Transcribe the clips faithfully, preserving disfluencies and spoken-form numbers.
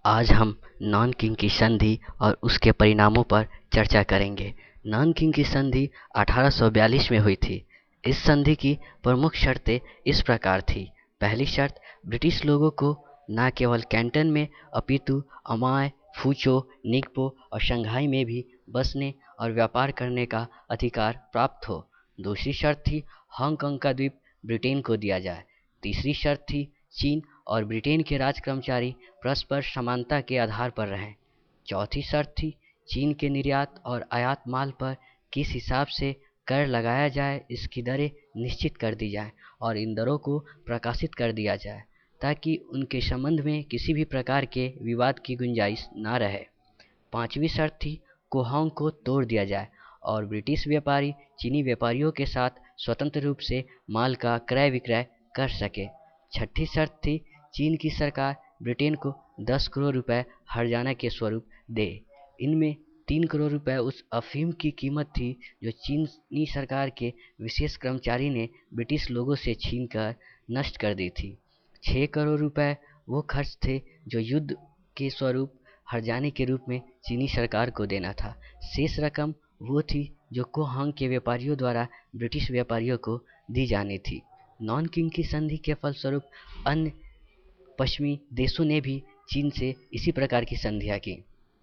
आज हम नानकिंग की संधि और उसके परिणामों पर चर्चा करेंगे। नानकिंग की संधि अठारह सौ बयालीस में हुई थी। इस संधि की प्रमुख शर्तें इस प्रकार थी। पहली शर्त, ब्रिटिश लोगों को न केवल कैंटन में अपितु अमाय, फूचो, निगपो और शंघाई में भी बसने और व्यापार करने का अधिकार प्राप्त हो। दूसरी शर्त थी, हांगकांग का द्वीप ब्रिटेन को दिया जाए। तीसरी शर्त थी, चीन और ब्रिटेन के राज कर्मचारी परस्पर समानता के आधार पर रहें। चौथी शर्त थी, चीन के निर्यात और आयात माल पर किस हिसाब से कर लगाया जाए इसकी दरें निश्चित कर दी जाए और इन दरों को प्रकाशित कर दिया जाए ताकि उनके संबंध में किसी भी प्रकार के विवाद की गुंजाइश ना रहे। पांचवी शर्त थी, कोहांग को तोड़ दिया जाए और ब्रिटिश व्यापारी चीनी व्यापारियों के साथ स्वतंत्र रूप से माल का क्रय विक्रय कर सके। छठी शर्त थी, चीन की सरकार ब्रिटेन को दस करोड़ रुपए हर्जाना के स्वरूप दे। इनमें तीन करोड़ रुपए उस अफीम की कीमत थी जो चीनी सरकार के विशेष कर्मचारी ने ब्रिटिश लोगों से छीन कर नष्ट कर दी थी। छः करोड़ रुपए वो खर्च थे जो युद्ध के स्वरूप हर्जाने के रूप में चीनी सरकार को देना था। शेष रकम वो थी जो कोहांग के व्यापारियों द्वारा ब्रिटिश व्यापारियों को दी जानी थी। नानकिंग की संधि के फलस्वरूप अन्य पश्चिमी देशों ने भी चीन से इसी प्रकार की संधियां की।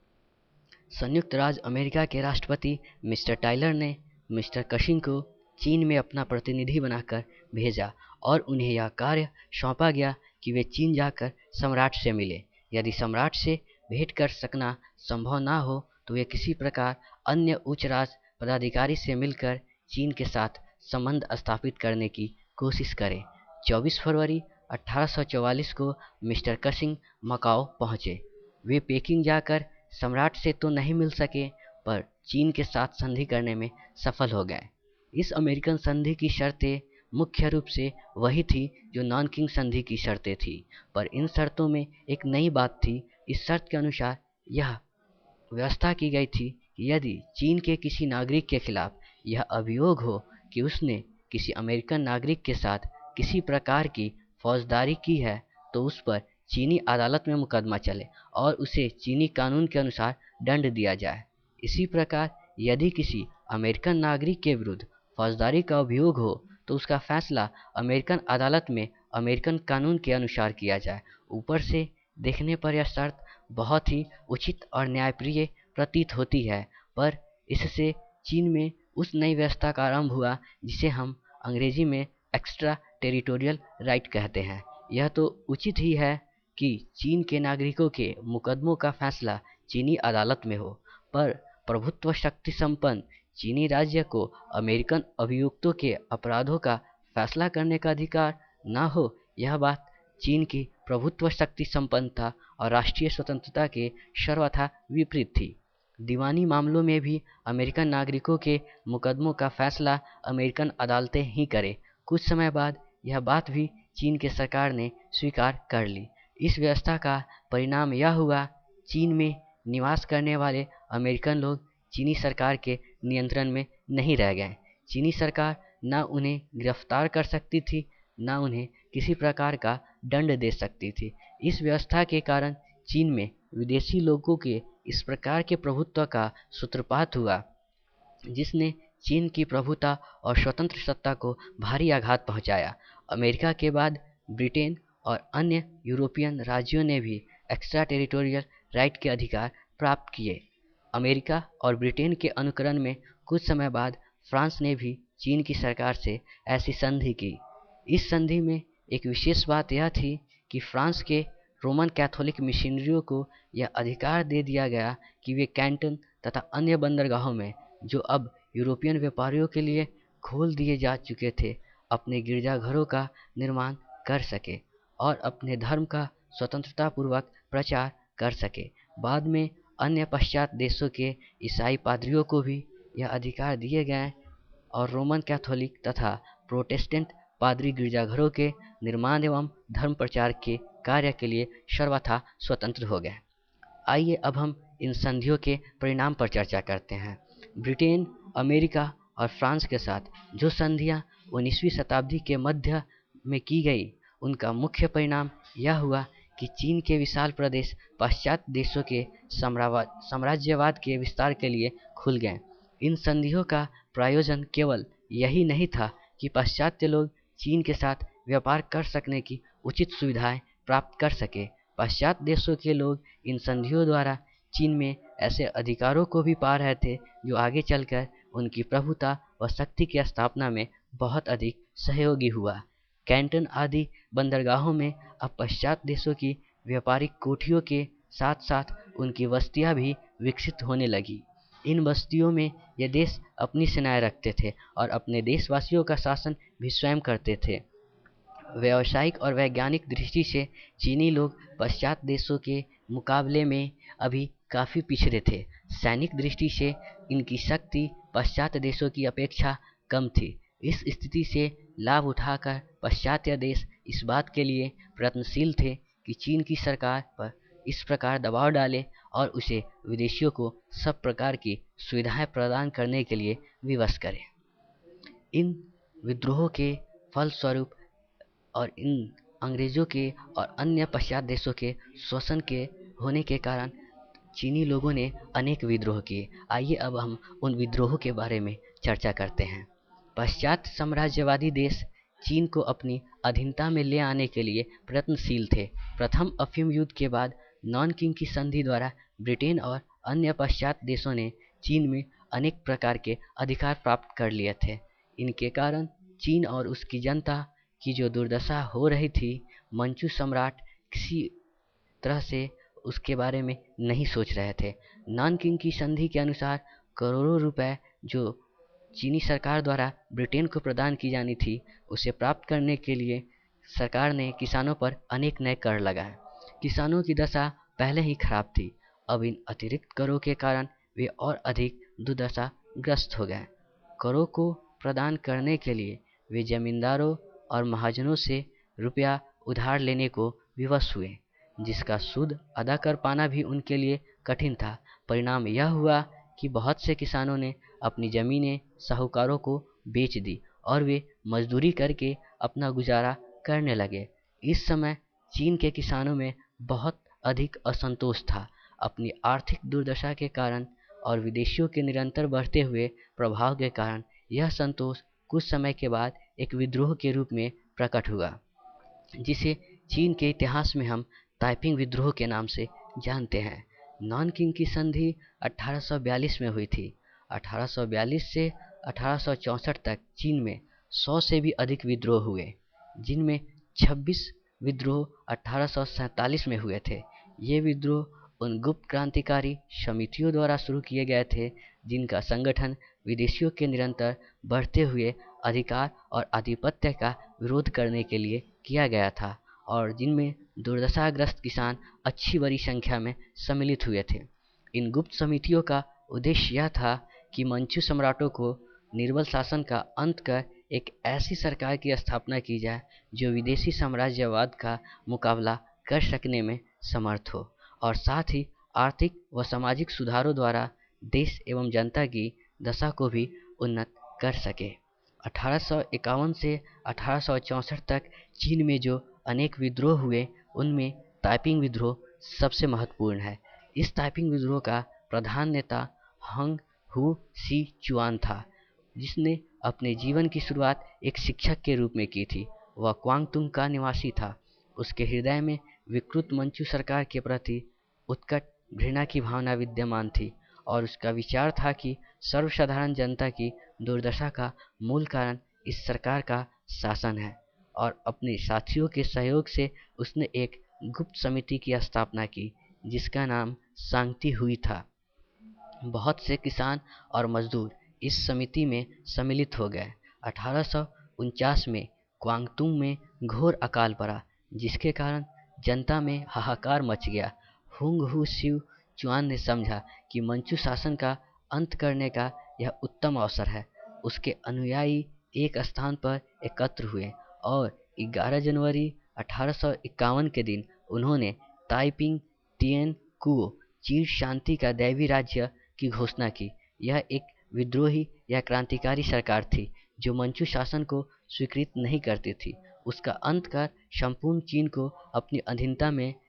संयुक्त राज्य अमेरिका के राष्ट्रपति मिस्टर टाइलर ने मिस्टर कशिंग को चीन में अपना प्रतिनिधि बनाकर भेजा और उन्हें यह कार्य सौंपा गया कि वे चीन जाकर सम्राट से मिले। यदि सम्राट से भेंट कर सकना संभव ना हो तो वे किसी प्रकार अन्य उच्च राज पदाधिकारी से मिलकर चीन के साथ संबंध स्थापित करने की कोशिश करें। चौबीस फरवरी अठारह सौ चौवालीस को मिस्टर कशिंग मकाओ पहुंचे। वे पेकिंग जाकर सम्राट से तो नहीं मिल सके पर चीन के साथ संधि करने में सफल हो गए। इस अमेरिकन संधि की शर्तें मुख्य रूप से वही थी जो नानकिंग संधि की शर्तें थी, पर इन शर्तों में एक नई बात थी। इस शर्त के अनुसार यह व्यवस्था की गई थी कि यदि चीन के किसी नागरिक के खिलाफ यह अभियोग हो कि उसने किसी अमेरिकन नागरिक के साथ किसी प्रकार की फौजदारी की है तो उस पर चीनी अदालत में मुकदमा चले और उसे चीनी कानून के अनुसार दंड दिया जाए। इसी प्रकार यदि किसी अमेरिकन नागरिक के विरुद्ध फौजदारी का अभियोग हो तो उसका फैसला अमेरिकन अदालत में अमेरिकन कानून के अनुसार किया जाए। ऊपर से देखने पर यह शर्त बहुत ही उचित और न्यायप्रिय प्रतीत होती है, पर इससे चीन में उस नई व्यवस्था का आरंभ हुआ जिसे हम अंग्रेजी में एक्स्ट्रा टेरिटोरियल राइट कहते हैं। यह तो उचित ही है कि चीन के नागरिकों के मुकदमों का फैसला चीनी अदालत में हो, पर प्रभुत्व शक्ति संपन्न चीनी राज्य को अमेरिकन अभियुक्तों के अपराधों का फैसला करने का अधिकार ना हो, यह बात चीन की प्रभुत्व शक्ति संपन्नता और राष्ट्रीय स्वतंत्रता के सर्वथा विपरीत थी। दीवानी मामलों में भी अमेरिकन नागरिकों के मुकदमों का फैसला अमेरिकन अदालतें ही करें। कुछ समय बाद यह बात भी चीन के सरकार ने स्वीकार कर ली। इस व्यवस्था का परिणाम यह हुआ, चीन में निवास करने वाले अमेरिकन लोग चीनी सरकार के नियंत्रण में नहीं रह गए। चीनी सरकार न उन्हें गिरफ्तार कर सकती थी, न उन्हें किसी प्रकार का दंड दे सकती थी। इस व्यवस्था के कारण चीन में विदेशी लोगों के इस प्रकार के प्रभुत्व का सूत्रपात हुआ जिसने चीन की प्रभुता और स्वतंत्र सत्ता को भारी आघात पहुंचाया। अमेरिका के बाद ब्रिटेन और अन्य यूरोपियन राज्यों ने भी एक्स्ट्रा टेरिटोरियल राइट के अधिकार प्राप्त किए। अमेरिका और ब्रिटेन के अनुकरण में कुछ समय बाद फ्रांस ने भी चीन की सरकार से ऐसी संधि की। इस संधि में एक विशेष बात यह थी कि फ्रांस के रोमन कैथोलिक मिशनरियों को यह अधिकार दे दिया गया कि वे कैंटन तथा अन्य बंदरगाहों में, जो अब यूरोपियन व्यापारियों के लिए खोल दिए जा चुके थे, अपने गिरजाघरों का निर्माण कर सके और अपने धर्म का स्वतंत्रतापूर्वक प्रचार कर सके। बाद में अन्य पश्चात देशों के ईसाई पादरियों को भी यह अधिकार दिए गए और रोमन कैथोलिक तथा प्रोटेस्टेंट पादरी गिरजाघरों के निर्माण एवं धर्म प्रचार के कार्य के लिए सर्वथा स्वतंत्र हो गए। आइए अब हम इन संधियों के परिणाम पर चर्चा करते हैं। ब्रिटेन, अमेरिका और फ्रांस के साथ जो संधियां उन्नीसवीं शताब्दी के मध्य में की गई, उनका मुख्य परिणाम यह हुआ कि चीन के विशाल प्रदेश पाश्चात्य देशों के साम्रावा- साम्राज्यवाद के विस्तार के लिए खुल गए। इन संधियों का प्रयोजन केवल यही नहीं था कि पाश्चात्य लोग चीन के साथ व्यापार कर सकने की उचित सुविधाएं प्राप्त कर सके। पाश्चात्य देशों के लोग इन संधियों द्वारा चीन में ऐसे अधिकारों को भी पा रहे थे जो आगे चलकर उनकी प्रभुता व शक्ति की स्थापना में बहुत अधिक सहयोगी हुआ। कैंटन आदि बंदरगाहों में अब पश्चात देशों की व्यापारिक कोठियों के साथ साथ उनकी बस्तियां भी विकसित होने लगी। इन बस्तियों में ये देश अपनी सेनाएं रखते थे और अपने देशवासियों का शासन भी स्वयं करते थे। व्यावसायिक और वैज्ञानिक दृष्टि से चीनी लोग पश्चात देशों के मुकाबले में अभी काफ़ी पिछड़े थे। सैनिक दृष्टि से इनकी शक्ति पाश्चात्य देशों की अपेक्षा कम थी। इस स्थिति से लाभ उठाकर पाश्चात्य देश इस बात के लिए प्रयत्नशील थे कि चीन की सरकार पर इस प्रकार दबाव डाले और उसे विदेशियों को सब प्रकार की सुविधाएं प्रदान करने के लिए विवश करें। इन विद्रोहों के फलस्वरूप और इन अंग्रेज़ों के और अन्य पश्चात देशों के शोषण के होने के कारण चीनी लोगों ने अनेक विद्रोह किए। आइए अब हम उन विद्रोहों के बारे में चर्चा करते हैं। पाश्चात्य साम्राज्यवादी देश चीन को अपनी अधीनता में ले आने के लिए प्रयत्नशील थे। प्रथम अफीम युद्ध के बाद नॉनकिंग की संधि द्वारा ब्रिटेन और अन्य पाश्चात्य देशों ने चीन में अनेक प्रकार के अधिकार प्राप्त कर लिए थे। इनके कारण चीन और उसकी जनता की जो दुर्दशा हो रही थी, मंचू सम्राट किसी तरह से उसके बारे में नहीं सोच रहे थे। नॉनकिंग की संधि के अनुसार करोड़ों रुपए जो चीनी सरकार द्वारा ब्रिटेन को प्रदान की जानी थी, उसे प्राप्त करने के लिए सरकार ने किसानों पर अनेक नए कर लगाए। किसानों की दशा पहले ही खराब थी, अब इन अतिरिक्त करों के कारण वे और अधिक दुर्दशा ग्रस्त हो गए। करों को प्रदान करने के लिए वे जमींदारों और महाजनों से रुपया उधार लेने को विवश हुए, जिसका सूद अदा कर पाना भी उनके लिए कठिन था। परिणाम यह हुआ कि बहुत से किसानों ने अपनी ज़मीनें साहूकारों को बेच दी और वे मजदूरी करके अपना गुजारा करने लगे। इस समय चीन के किसानों में बहुत अधिक असंतोष था। अपनी आर्थिक दुर्दशा के कारण और विदेशियों के निरंतर बढ़ते हुए प्रभाव के कारण यह संतोष कुछ समय के बाद एक विद्रोह के रूप में प्रकट हुआ, जिसे चीन के इतिहास में हम ताइपिंग विद्रोह के नाम से जानते हैं। नॉनकिंग की संधि अठारह सौ बयालीस में हुई थी। अठारह सौ बयालीस से अठारह सौ चौंसठ तक चीन में सौ से भी अधिक विद्रोह हुए, जिनमें छब्बीस विद्रोह अठारह सौ सैंतालीस में हुए थे। ये विद्रोह उन गुप्त क्रांतिकारी समितियों द्वारा शुरू किए गए थे जिनका संगठन विदेशियों के निरंतर बढ़ते हुए अधिकार और आधिपत्य का विरोध करने के लिए किया गया था और जिनमें दुर्दशाग्रस्त किसान अच्छी बड़ी संख्या में सम्मिलित हुए थे। इन गुप्त समितियों का उद्देश्य यह था कि मंचू सम्राटों को निर्बल शासन का अंत कर एक ऐसी सरकार की स्थापना की जाए जो विदेशी साम्राज्यवाद का मुकाबला कर सकने में समर्थ हो और साथ ही आर्थिक व सामाजिक सुधारों द्वारा देश एवं जनता की दशा को भी उन्नत कर सके। अठारह सौ इक्यावन से अठारह सौ चौंसठ तक चीन में जो अनेक विद्रोह हुए, उनमें ताइपिंग विद्रोह सबसे महत्वपूर्ण है। इस ताइपिंग विद्रोह का प्रधान नेता हंग हू सी चुआन था, जिसने अपने जीवन की शुरुआत एक शिक्षक के रूप में की थी। वह क्वांगतुंग का निवासी था। उसके हृदय में विकृत मंचू सरकार के प्रति उत्कट घृणा की भावना विद्यमान थी और उसका विचार था कि सर्वसाधारण जनता की दुर्दशा का मूल कारण इस सरकार का शासन है और अपने साथियों के सहयोग से उसने एक गुप्त समिति की स्थापना की जिसका नाम सांगती हुई था। बहुत से किसान और मजदूर इस समिति में सम्मिलित हो गए। अठारह सौ उनचास में क्वांगतुंग में घोर अकाल पड़ा, जिसके कारण जनता में हाहाकार मच गया। हुंग हू सिव चुआन ने समझा कि मंचू शासन का अंत करने का यह उत्तम अवसर है। उसके अनुयायी एक स्थान पर एकत्र हुए और ग्यारह जनवरी अठारह सौ इक्यावन के दिन उन्होंने ताइपिंग तिएन कुओ चीर शांति का दैवी राज्य की घोषणा की। यह एक विद्रोही या क्रांतिकारी सरकार थी जो मंचू शासन को स्वीकृत नहीं करती थी। उसका अंत कर संपूर्ण चीन को अपनी अधीनता में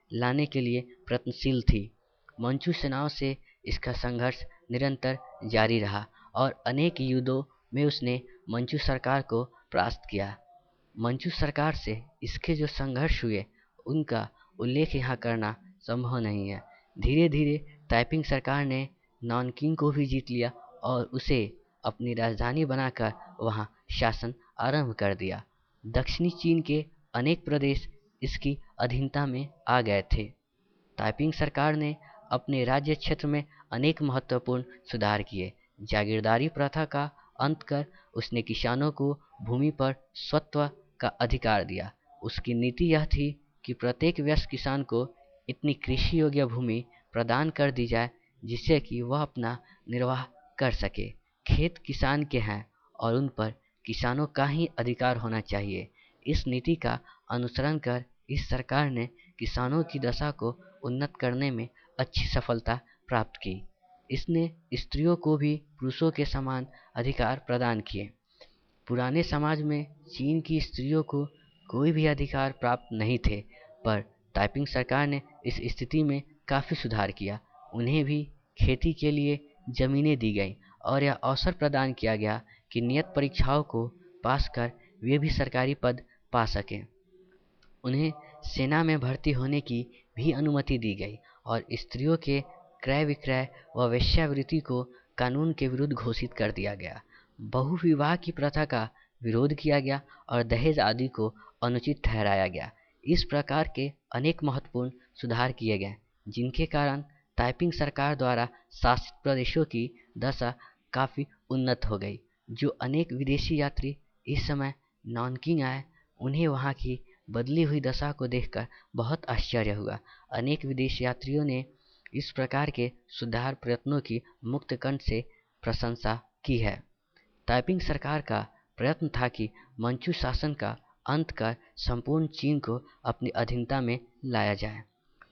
लाने के लिए प्रयत्नशील थी। मंचू सेनाओं से इसका संघर्ष निरंतर जारी रहा और अनेक युद्धों में उसने मंचू सरकार को परास्त किया। मंचू सरकार से इसके जो संघर्ष हुए उनका उल्लेख यहाँ करना संभव नहीं है। धीरे धीरे ताइपिंग सरकार ने नानकिंग को भी जीत लिया और उसे अपनी राजधानी बनाकर वहाँ शासन आरंभ कर दिया। दक्षिणी चीन के अनेक प्रदेश इसकी अधीनता में आ गए थे। ताइपिंग सरकार ने अपने राज्य क्षेत्र में अनेक महत्वपूर्ण सुधार किए। जागीरदारी प्रथा का अंत कर उसने किसानों को भूमि पर स्वत्व का अधिकार दिया। उसकी नीति यह थी कि प्रत्येक वयस्क किसान को इतनी कृषि योग्य भूमि प्रदान कर दी जाए जिससे कि वह अपना निर्वाह कर सके। खेत किसान के हैं और उन पर किसानों का ही अधिकार होना चाहिए। इस नीति का अनुसरण कर इस सरकार ने किसानों की दशा को उन्नत करने में अच्छी सफलता प्राप्त की। इसने स्त्रियों को भी पुरुषों के समान अधिकार प्रदान किए। पुराने समाज में चीन की स्त्रियों को कोई भी अधिकार प्राप्त नहीं थे, पर ताइपिंग सरकार ने इस स्थिति में काफ़ी सुधार किया। उन्हें भी खेती के लिए जमीनें दी गई और यह अवसर प्रदान किया गया कि नियत परीक्षाओं को पास कर वे भी सरकारी पद पा सकें। उन्हें सेना में भर्ती होने की भी अनुमति दी गई और स्त्रियों के क्रय विक्रय व वेश्यावृत्ति को कानून के विरुद्ध घोषित कर दिया गया। बहुविवाह की प्रथा का विरोध किया गया और दहेज आदि को अनुचित ठहराया गया। इस प्रकार के अनेक महत्वपूर्ण सुधार किए गए जिनके कारण ताइपिंग सरकार द्वारा शासित प्रदेशों की दशा काफ़ी उन्नत हो गई। जो अनेक विदेशी यात्री इस समय नानकिंग आए उन्हें वहाँ की बदली हुई दशा को देखकर बहुत आश्चर्य हुआ। अनेक विदेशी यात्रियों ने इस प्रकार के सुधार प्रयत्नों की मुक्त कंठ से प्रशंसा की है। ताइपिंग सरकार का प्रयत्न था कि मंचू शासन का अंत कर संपूर्ण चीन को अपनी अधीनता में लाया जाए।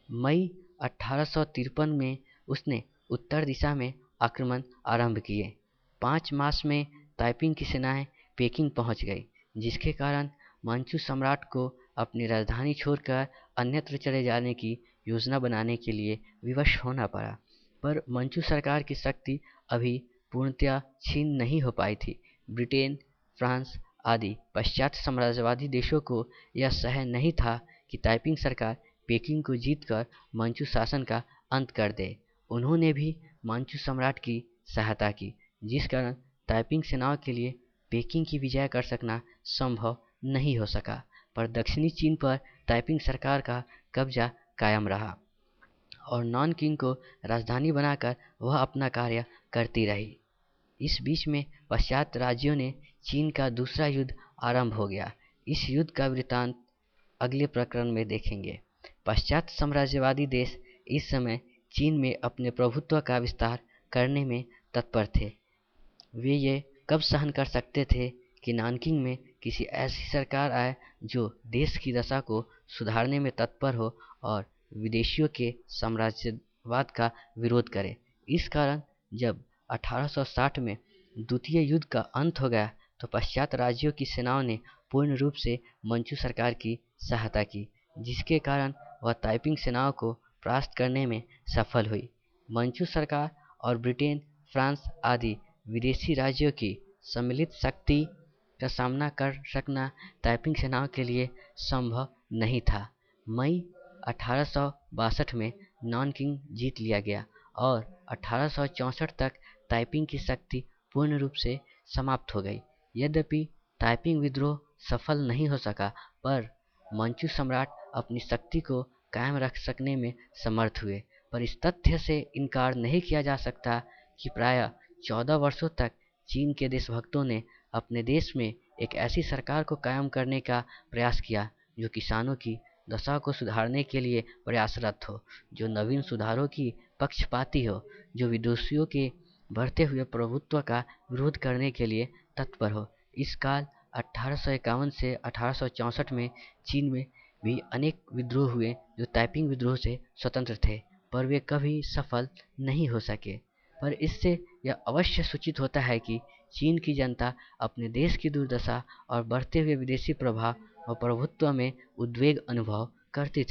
मई अठारह सौ तिरपन में उसने उत्तर दिशा में आक्रमण आरंभ किए। पाँच मास में ताइपिंग की सेनाएं पेकिंग पहुंच गई, जिसके कारण मंचू सम्राट को अपनी राजधानी छोड़कर अन्यत्र चले जाने की योजना बनाने के लिए विवश होना पड़ा। पर मंचू सरकार की शक्ति अभी पूर्णतया क्षीण नहीं हो पाई थी। ब्रिटेन, फ्रांस आदि पाश्चात्य साम्राज्यवादी देशों को यह सहन नहीं था कि ताइपिंग सरकार पेकिंग को जीतकर मंचू शासन का अंत कर दे। उन्होंने भी मंचू सम्राट की सहायता की, जिस कारण ताइपिंग सेनाओं के लिए पेकिंग की विजय कर सकना संभव नहीं हो सका। पर दक्षिणी चीन पर ताइपिंग सरकार का कब्जा कायम रहा और नानकिंग को राजधानी बनाकर वह अपना कार्य करती रही। इस बीच में पाश्चात्य राज्यों ने चीन का दूसरा युद्ध आरंभ हो गया। इस युद्ध का वृत्तांत अगले प्रकरण में देखेंगे। पाश्चात्य साम्राज्यवादी देश इस समय चीन में अपने प्रभुत्व का विस्तार करने में तत्पर थे। वे ये कब सहन कर सकते थे कि नानकिंग में किसी ऐसी सरकार आए जो देश की दशा को सुधारने में तत्पर हो और विदेशियों के साम्राज्यवाद का विरोध करे। इस कारण जब अठारह सौ साठ में द्वितीय युद्ध का अंत हो गया तो पाश्चात्य राज्यों की सेनाओं ने पूर्ण रूप से मंचू सरकार की सहायता की, जिसके कारण वह ताइपिंग सेनाओं को परास्त करने में सफल हुई। मंचू सरकार और ब्रिटेन, फ्रांस आदि विदेशी राज्यों की सम्मिलित शक्ति का सामना कर सकना ताइपिंग सेनाओं के लिए संभव नहीं था। मई अठारह सौ बासठ में नानकिंग जीत लिया गया और अठारह सौ चौंसठ तक ताइपिंग की शक्ति पूर्ण रूप से समाप्त हो गई। यद्यपि ताइपिंग विद्रोह सफल नहीं हो सका, पर मंचू सम्राट अपनी शक्ति को कायम रख सकने में समर्थ हुए। पर इस तथ्य से इनकार नहीं किया जा सकता कि प्रायः चौदह वर्षों तक चीन के देशभक्तों ने अपने देश में एक ऐसी सरकार को कायम करने का प्रयास किया जो किसानों की दशा को सुधारने के लिए प्रयासरत हो, जो नवीन सुधारों की पक्षपाती हो, जो विदेशियों के बढ़ते हुए प्रभुत्व का विरोध करने के लिए तत्पर हो। इस काल अठारह सौ इक्यावन से अठारह सौ चौंसठ में चीन में भी अनेक विद्रोह हुए जो ताइपिंग विद्रोह से स्वतंत्र थे, पर वे कभी सफल नहीं हो सके। पर इससे यह अवश्य सूचित होता है कि चीन की जनता अपने देश की दुर्दशा और बढ़ते हुए विदेशी प्रभाव और प्रभुत्व में उद्वेग अनुभव करती थी।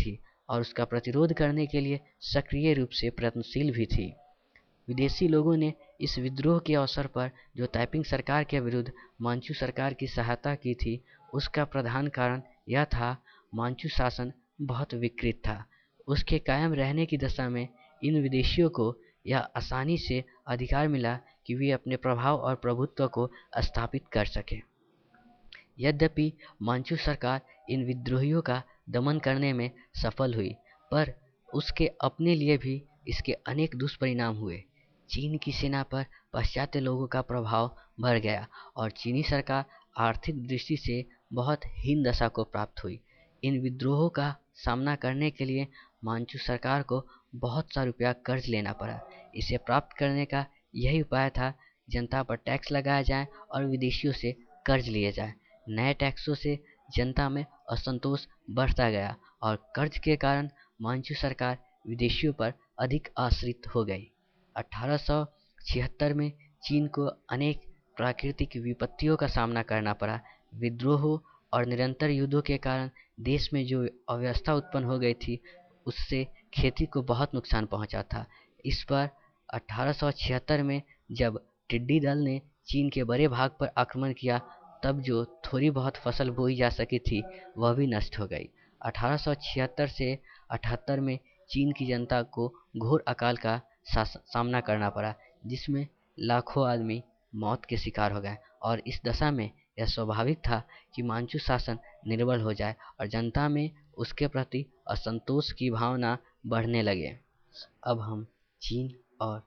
और उसका प्रतिरोध करने के लिए सक्रिय रूप से प्रयत्नशील भी थी। विदेशी लोगों ने इस विद्रोह के अवसर पर जो ताइपिंग सरकार के विरुद्ध मांचू सरकार की सहायता की थी, उसका प्रधान कारण यह था मांचू शासन बहुत विकृत था। उसके कायम रहने की दशा में इन विदेशियों को यह आसानी से अधिकार मिला कि वे अपने प्रभाव और प्रभुत्व को स्थापित कर सकें। यद्यपि मांचू सरकार इन विद्रोहियों का दमन करने में सफल हुई, पर उसके अपने लिए भी इसके अनेक दुष्परिणाम हुए। चीन की सेना पर पाश्चात्य लोगों का प्रभाव बढ़ गया और चीनी सरकार आर्थिक दृष्टि से बहुत हीन दशा को प्राप्त हुई। इन विद्रोहों का सामना करने के लिए मांचू सरकार को बहुत सा रुपया कर्ज लेना पड़ा। इसे प्राप्त करने का यही उपाय था, जनता पर टैक्स लगाया जाए और विदेशियों से कर्ज लिए जाए। नए टैक्सों से जनता में असंतोष बढ़ता गया और कर्ज के कारण मांचू सरकार विदेशियों पर अधिक आश्रित हो गई। अठारह सौ छिहत्तर में चीन को अनेक प्राकृतिक विपत्तियों का सामना करना पड़ा। विद्रोहों और निरंतर युद्धों के कारण देश में जो अव्यवस्था उत्पन्न हो गई थी, उससे खेती को बहुत नुकसान पहुंचा था। इस पर अठारह सौ छिहत्तर में जब टिड्डी दल ने चीन के बड़े भाग पर आक्रमण किया, तब जो थोड़ी बहुत फसल बोई जा सकी थी, वह भी नष्ट हो गई। अठारह सौ छिहत्तर से अठहत्तर में चीन की जनता को घोर अकाल का सामना करना पड़ा, जिसमें लाखों आदमी मौत के शिकार हो गए। और इस दशा में यह स्वाभाविक था कि मांचू शासन निर्बल हो जाए और जनता में उसके प्रति असंतोष की भावना बढ़ने लगे। अब हम चीन और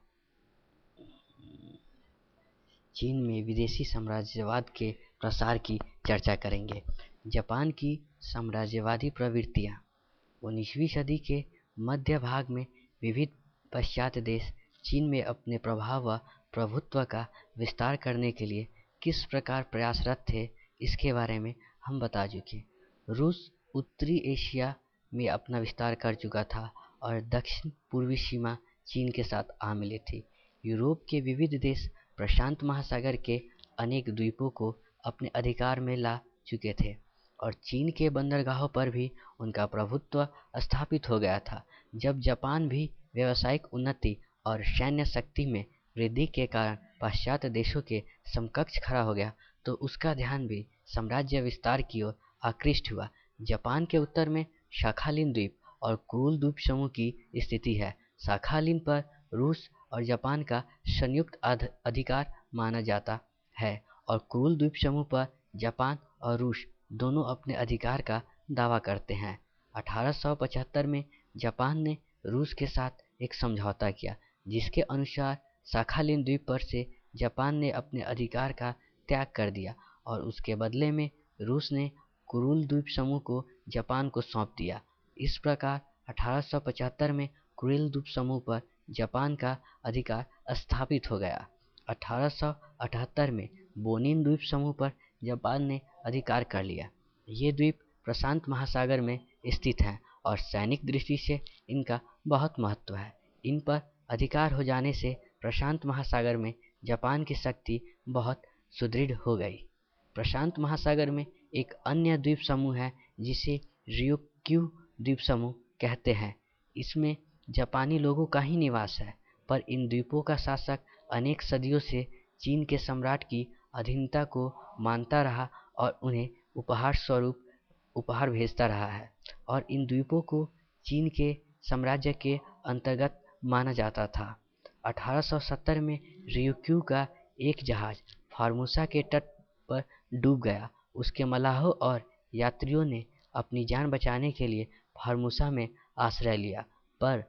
चीन में विदेशी साम्राज्यवाद के प्रसार की चर्चा करेंगे। जापान की साम्राज्यवादी प्रवृत्तियाँ। उन्नीसवीं सदी के मध्य भाग में विविध पाश्चात्य देश चीन में अपने प्रभाव व प्रभुत्व का विस्तार करने के लिए किस प्रकार प्रयासरत थे, इसके बारे में हम बता चुके। रूस उत्तरी एशिया में अपना विस्तार कर चुका था और दक्षिण पूर्वी सीमा चीन के साथ आ मिली थी। यूरोप के विविध देश प्रशांत महासागर के अनेक द्वीपों को अपने अधिकार में ला चुके थे और चीन के बंदरगाहों पर भी उनका प्रभुत्व स्थापित हो गया था। जब जापान भी व्यावसायिक उन्नति और सैन्य शक्ति में वृद्धि के कारण पाश्चात्य देशों के समकक्ष खड़ा हो गया, तो उसका ध्यान भी साम्राज्य विस्तार की ओर आकृष्ट हुआ। जापान के उत्तर में शाखालिन द्वीप और कुरुल द्वीप समूह की स्थिति है। शाखालिन पर रूस और जापान का संयुक्त अधिकार माना जाता है और कुरुल द्वीप समूह पर जापान और रूस दोनों अपने अधिकार का दावा करते हैं। अठारह सौ पचहत्तर में जापान ने रूस के साथ एक समझौता किया, जिसके अनुसार शाखालिन द्वीप पर से जापान ने अपने अधिकार का त्याग कर दिया और उसके बदले में रूस ने कुरुल द्वीप समूह को जापान को सौंप दिया। इस प्रकार अठारह सौ पचहत्तर में कुरिल द्वीप समूह पर जापान का अधिकार स्थापित हो गया। अठारह सौ अठहत्तर में बोनिन द्वीप समूह पर जापान ने अधिकार कर लिया। ये द्वीप प्रशांत महासागर में स्थित हैं और सैनिक दृष्टि से इनका बहुत महत्व है। इन पर अधिकार हो जाने से प्रशांत महासागर में जापान की शक्ति बहुत सुदृढ़ हो गई। प्रशांत महासागर में एक अन्य द्वीप समूह है जिसे रियोक्यू द्वीप समूह कहते हैं। इसमें जापानी लोगों का ही निवास है, पर इन द्वीपों का शासक अनेक सदियों से चीन के सम्राट की अधीनता को मानता रहा और उन्हें उपहार स्वरूप उपहार भेजता रहा है और इन द्वीपों को चीन के साम्राज्य के अंतर्गत माना जाता था। अठारह सौ सत्तर में रियोक्यू का एक जहाज फार्मोसा के तट पर डूब गया। उसके मलाहों और यात्रियों ने अपनी जान बचाने के लिए फार्मोसा में आश्रय लिया, पर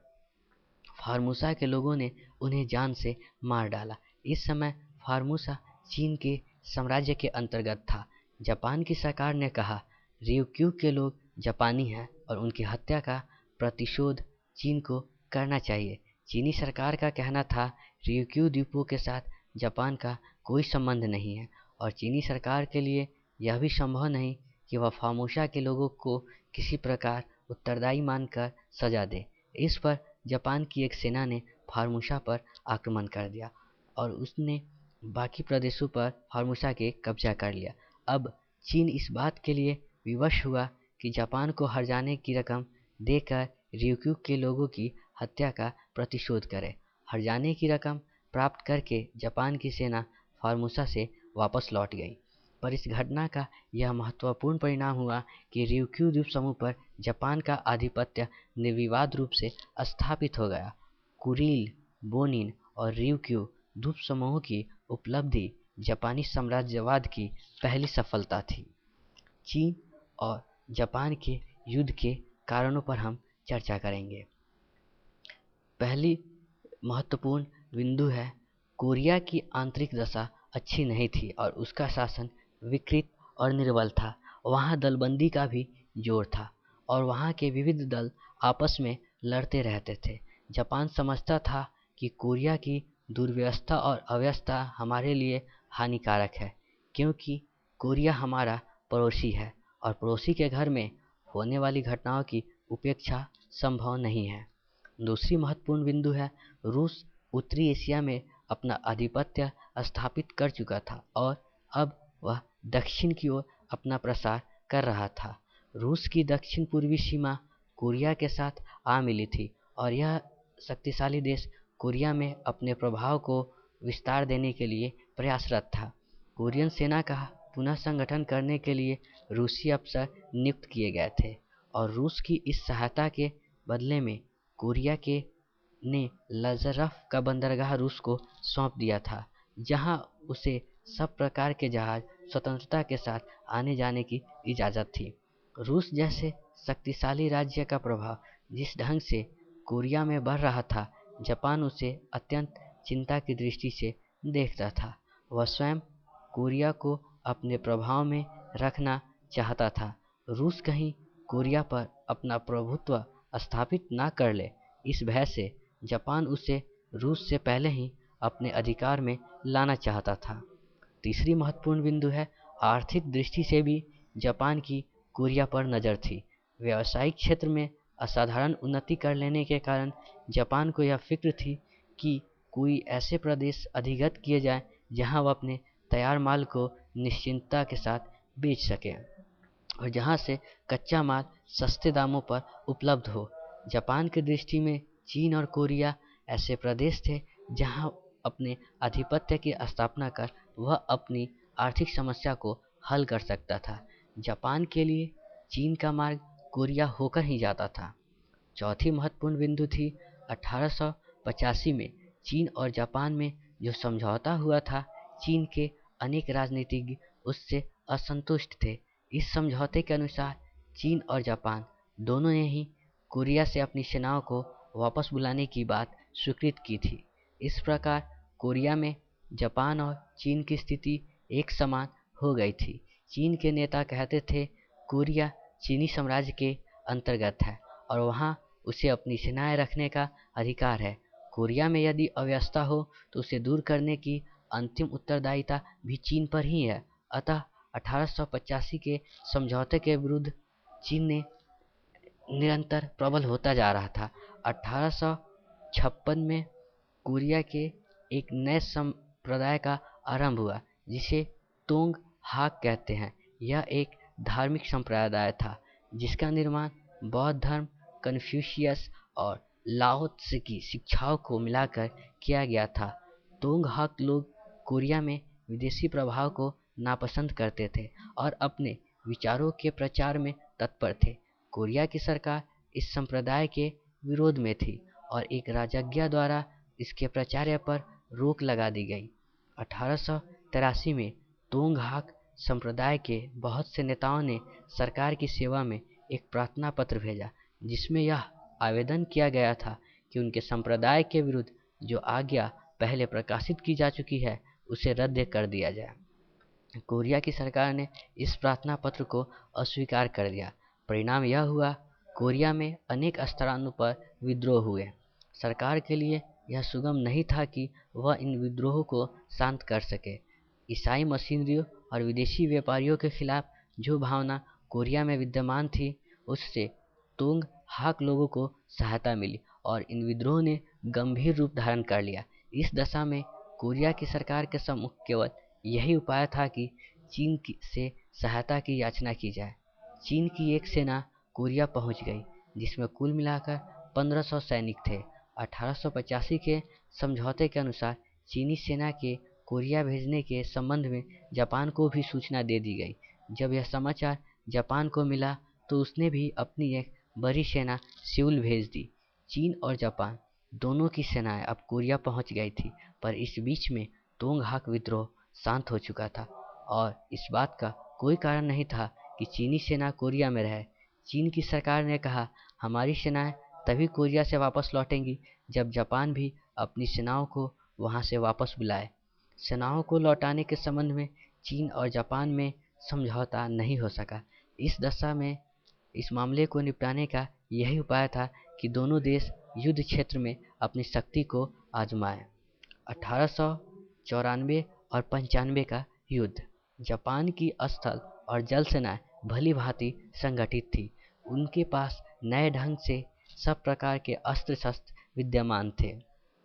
फार्मोसा के लोगों ने उन्हें जान से मार डाला। इस समय फार्मोसा चीन के साम्राज्य के अंतर्गत था। जापान की सरकार ने कहा, रियोक्यू के लोग जापानी हैं और उनकी हत्या का प्रतिशोध चीन को करना चाहिए। चीनी सरकार का कहना था, रियोक्यू द्वीपों के साथ जापान का कोई संबंध नहीं है और चीनी सरकार के लिए यह भी संभव नहीं कि वह फार्मोसा के लोगों को किसी प्रकार उत्तरदायी मानकर सजा दे। इस पर जापान की एक सेना ने फार्मोसा पर आक्रमण कर दिया और उसने बाकी प्रदेशों पर फार्मोसा के कब्जा कर लिया। अब चीन इस बात के लिए विवश हुआ कि जापान को हर जाने की रकम देकर ryukyu के लोगों की हत्या का प्रतिशोध करे। हर्जाने की रकम प्राप्त करके जापान की सेना फॉर्मोसा से वापस लौट गई। पर इस घटना का यह महत्वपूर्ण परिणाम हुआ कि ryukyu द्वीप समूह पर जापान का आधिपत्य निर्विवाद रूप से स्थापित हो गया। कुरील, बोनिन और ryukyu द्वीप समूह की उपलब्धि जापानी साम्राज्यवाद की पहली सफलता थी। चीन और जापान के युद्ध के कारणों पर हम चर्चा करेंगे। पहली महत्वपूर्ण बिंदु है, कोरिया की आंतरिक दशा अच्छी नहीं थी और उसका शासन विकृत और निर्बल था। वहाँ दलबंदी का भी जोर था और वहाँ के विविध दल आपस में लड़ते रहते थे। जापान समझता था कि कोरिया की दुर्व्यवस्था और अव्यवस्था हमारे लिए हानिकारक है, क्योंकि कोरिया हमारा पड़ोसी है और पड़ोसी के घर में होने वाली घटनाओं की उपेक्षा संभव नहीं है। दूसरी महत्वपूर्ण बिंदु है, रूस उत्तरी एशिया में अपना आधिपत्य स्थापित कर चुका था और अब वह दक्षिण की ओर अपना प्रसार कर रहा था। रूस की दक्षिण पूर्वी सीमा कोरिया के साथ आ मिली थी और यह शक्तिशाली देश कोरिया में अपने प्रभाव को विस्तार देने के लिए प्रयासरत था। कोरियन सेना का पुनः संगठन करने के लिए रूसी अफसर नियुक्त किए गए थे और रूस की इस सहायता के बदले में कोरिया के ने लजरफ का बंदरगाह रूस को सौंप दिया था, जहां उसे सब प्रकार के जहाज स्वतंत्रता के साथ आने जाने की इजाज़त थी। रूस जैसे शक्तिशाली राज्य का प्रभाव जिस ढंग से कोरिया में बढ़ रहा था, जापान उसे अत्यंत चिंता की दृष्टि से देखता था। वह स्वयं कोरिया को अपने प्रभाव में रखना चाहता था। रूस कहीं कोरिया पर अपना प्रभुत्व स्थापित ना कर ले, इस भय से जापान उसे रूस से पहले ही अपने अधिकार में लाना चाहता था। तीसरी महत्वपूर्ण बिंदु है, आर्थिक दृष्टि से भी जापान की कोरिया पर नज़र थी। व्यावसायिक क्षेत्र में असाधारण उन्नति कर लेने के कारण जापान को यह फिक्र थी कि कोई ऐसे प्रदेश अधिगत किए जाए जहां वह अपने तैयार माल को निश्चिंतता के साथ बेच सके और जहां से कच्चा माल सस्ते दामों पर उपलब्ध हो। जापान की दृष्टि में चीन और कोरिया ऐसे प्रदेश थे जहां अपने आधिपत्य की स्थापना कर वह अपनी आर्थिक समस्या को हल कर सकता था। जापान के लिए चीन का मार्ग कोरिया होकर ही जाता था। चौथी महत्वपूर्ण बिंदु थी, अठारह सौ पचासी में चीन और जापान में जो समझौता हुआ था, चीन के अनेक राजनीतिज्ञ उससे असंतुष्ट थे। इस समझौते के अनुसार चीन और जापान दोनों ने ही कोरिया से अपनी सेनाओं को वापस बुलाने की बात स्वीकृत की थी। इस प्रकार कोरिया में जापान और चीन की स्थिति एक समान हो गई थी। चीन के नेता कहते थे कोरिया चीनी साम्राज्य के अंतर्गत है और वहाँ उसे अपनी सेनाएं रखने का अधिकार है। कोरिया में यदि अव्यवस्था हो तो उसे दूर करने की अंतिम उत्तरदायिता भी चीन पर ही है। अतः अठारह सौ पचासी के समझौते के विरुद्ध चीन ने निरंतर प्रबल होता जा रहा था। अठारह सौ छप्पन में कोरिया के एक नए संप्रदाय का आरंभ हुआ जिसे तोंग हाक कहते हैं। यह एक धार्मिक संप्रदाय था जिसका निर्माण बौद्ध धर्म, कन्फ्यूशियस और लाओ त्से की शिक्षाओं को मिलाकर किया गया था। तोंग हाक लोग कोरिया में विदेशी प्रभाव को नापसंद करते थे और अपने विचारों के प्रचार में तत्पर थे। कोरिया की सरकार इस संप्रदाय के विरोध में थी और एक राजज्ञा द्वारा इसके प्रचार पर रोक लगा दी गई। अठारह सौ तिरासी में तोंग हाक संप्रदाय के बहुत से नेताओं ने सरकार की सेवा में एक प्रार्थना पत्र भेजा, जिसमें यह आवेदन किया गया था कि उनके संप्रदाय के विरुद्ध जो आज्ञा पहले प्रकाशित की जा चुकी है उसे रद्द कर दिया जाए। कोरिया की सरकार ने इस प्रार्थना पत्र को अस्वीकार कर दिया। परिणाम यह हुआ, कोरिया में अनेक स्थानों पर विद्रोह हुए। सरकार के लिए यह सुगम नहीं था कि वह इन विद्रोहों को शांत कर सके। ईसाई मशीनरियों और विदेशी व्यापारियों के खिलाफ जो भावना कोरिया में विद्यमान थी, उससे तोंग हाक लोगों को सहायता मिली और इन विद्रोह ने गंभीर रूप धारण कर लिया। इस दशा में कोरिया की सरकार के सम्मुख केवल यही उपाय था कि चीन की से सहायता की याचना की जाए। चीन की एक सेना कोरिया पहुंच गई, जिसमें कुल मिलाकर पंद्रह सौ सैनिक थे। अठारह सौ पचासी के समझौते के अनुसार चीनी सेना के कोरिया भेजने के संबंध में जापान को भी सूचना दे दी गई। जब यह समाचार जापान को मिला तो उसने भी अपनी एक बड़ी सेना सिउल भेज दी। चीन और जापान दोनों की सेनाएं अब कोरिया पहुंच गई थी, पर इस बीच में तोंगहाक विद्रोह शांत हो चुका था और इस बात का कोई कारण नहीं था कि चीनी सेना कोरिया में रहे। चीन की सरकार ने कहा, हमारी सेनाएं तभी कोरिया से वापस लौटेंगी जब जापान भी अपनी सेनाओं को वहां से वापस बुलाए। सेनाओं को लौटाने के संबंध में चीन और जापान में समझौता नहीं हो सका। इस दशा में इस मामले को निपटाने का यही उपाय था कि दोनों देश युद्ध क्षेत्र में अपनी शक्ति को आजमाएं। अठारह सौ चौरानवे और पंचानवे का युद्ध। जापान की स्थल और जल सेनाएं भली भांति संगठित थी। उनके पास नए ढंग से सब प्रकार के अस्त्र शस्त्र विद्यमान थे।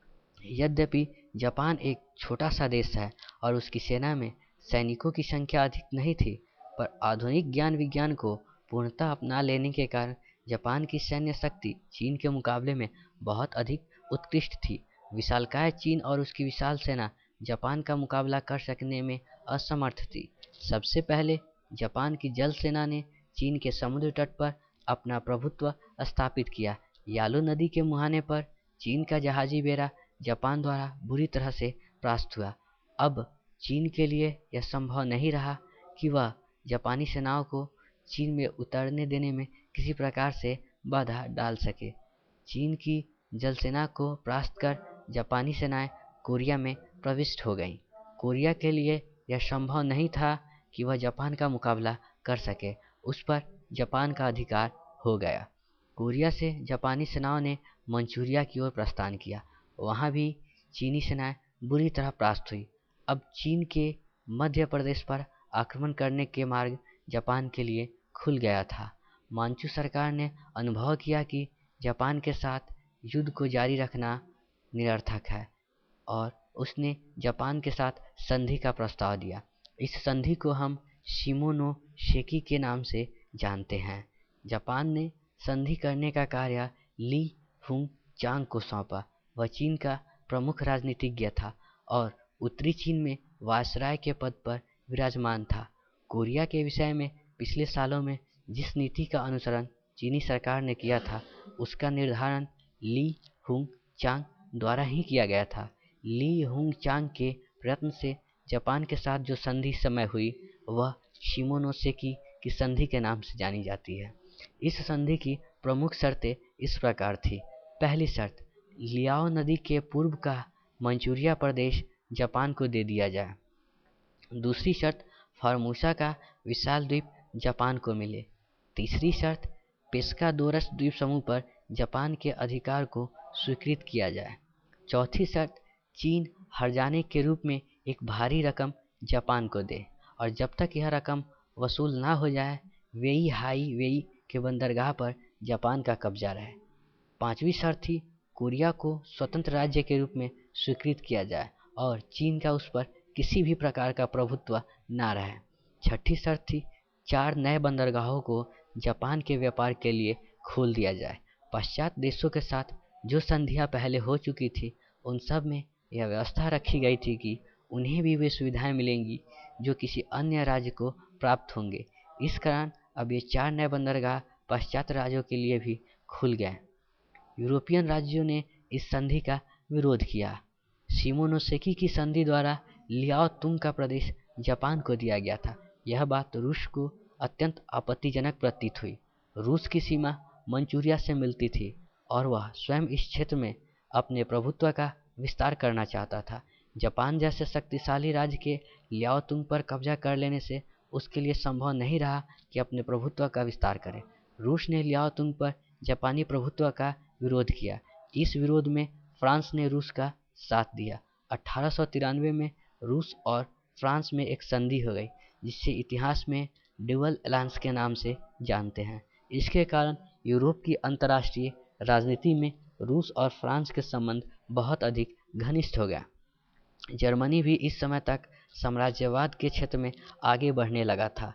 यद्यपि जापान एक छोटा सा देश है और उसकी सेना में सैनिकों की संख्या अधिक नहीं थी, पर आधुनिक ज्ञान विज्ञान को पूर्णतः अपना लेने के कारण जापान की सैन्य शक्ति चीन के मुकाबले में बहुत अधिक उत्कृष्ट थी। विशालकाय चीन और उसकी विशाल सेना जापान का मुकाबला कर सकने में असमर्थ थी। सबसे पहले जापान की जल सेना ने चीन के समुद्र तट पर अपना प्रभुत्व स्थापित किया। यालू नदी के मुहाने पर चीन का जहाजी बेड़ा जापान द्वारा बुरी तरह से परास्त हुआ। अब चीन के लिए यह संभव नहीं रहा कि वह जापानी सेनाओं को चीन में उतरने देने में किसी प्रकार से बाधा डाल सके। चीन की जल सेना को परास्त कर जापानी सेनाएं कोरिया में प्रविष्ट हो गईं। कोरिया के लिए यह संभव नहीं था कि वह जापान का मुकाबला कर सके। उस पर जापान का अधिकार हो गया। कोरिया से जापानी सेनाओं ने मंचूरिया की ओर प्रस्थान किया। वहाँ भी चीनी सेनाएं बुरी तरह परास्त हुई। अब चीन के मध्य प्रदेश पर आक्रमण करने के मार्ग जापान के लिए खुल गया था। मांचू सरकार ने अनुभव किया कि जापान के साथ युद्ध को जारी रखना निरर्थक है और उसने जापान के साथ संधि का प्रस्ताव दिया। इस संधि को हम शिमोनोसेकी के नाम से जानते हैं। जापान ने संधि करने का कार्य ली हुंग चांग को सौंपा। वह चीन का प्रमुख राजनीतिज्ञ था और उत्तरी चीन में वायसराय के पद पर विराजमान था। कोरिया के विषय में पिछले सालों में जिस नीति का अनुसरण चीनी सरकार ने किया था, उसका निर्धारण ली हुंग चांग द्वारा ही किया गया था। ली हुंग चांग के प्रयत्न से जापान के साथ जो संधि समय हुई, वह शिमोनोसेकी की संधि के नाम से जानी जाती है। इस संधि की प्रमुख शर्तें इस प्रकार थी। पहली शर्त, लियाओ नदी के पूर्व का मंचूरिया प्रदेश जापान को दे दिया जाए। दूसरी शर्त, फॉर्मोसा का विशाल द्वीप जापान को मिले। तीसरी शर्त, पेस्कादोरस द्वीप समूह पर जापान के अधिकार को स्वीकृत किया जाए। चौथी शर्त, चीन हर्जाने के रूप में एक भारी रकम जापान को दे और जब तक यह रकम वसूल ना हो जाए, वेई हाई वेई के बंदरगाह पर जापान का कब्जा रहे। पांचवी शर्त थी, कोरिया को स्वतंत्र राज्य के रूप में स्वीकृत किया जाए और चीन का उस पर किसी भी प्रकार का प्रभुत्व ना रहे। छठी शर्त थी, चार नए बंदरगाहों को जापान के व्यापार के लिए खोल दिया जाए। पश्चात देशों के साथ जो संधियां पहले हो चुकी थी, उन सब में यह व्यवस्था रखी गई थी कि उन्हें भी वे सुविधाएं मिलेंगी जो किसी अन्य राज्य को प्राप्त होंगे। इस कारण अब ये चार नए बंदरगाह पश्चात राज्यों के लिए भी खुल गए। यूरोपियन राज्यों ने इस संधि का विरोध किया। शिमोनोसेकी की संधि द्वारा लियाओ तुंग का प्रदेश जापान को दिया गया था। यह बात रूस को अत्यंत आपत्तिजनक प्रतीत हुई। रूस की सीमा मंचूरिया से मिलती थी और वह स्वयं इस क्षेत्र में अपने प्रभुत्व का विस्तार करना चाहता था। जापान जैसे शक्तिशाली राज्य के लियाओ तुंग पर कब्जा कर लेने से उसके लिए संभव नहीं रहा कि अपने प्रभुत्व का विस्तार करे। रूस ने लियाओ तुंग पर जापानी प्रभुत्व का विरोध किया। इस विरोध में फ्रांस ने रूस का साथ दिया। अठारह सौ तिरानवे में रूस और फ्रांस में एक संधि हो गई, जिसे इतिहास में ड्यूअल अलायंस के नाम से जानते हैं। इसके कारण यूरोप की अंतर्राष्ट्रीय राजनीति में रूस और फ्रांस के संबंध बहुत अधिक घनिष्ठ हो गया। जर्मनी भी इस समय तक साम्राज्यवाद के क्षेत्र में आगे बढ़ने लगा था।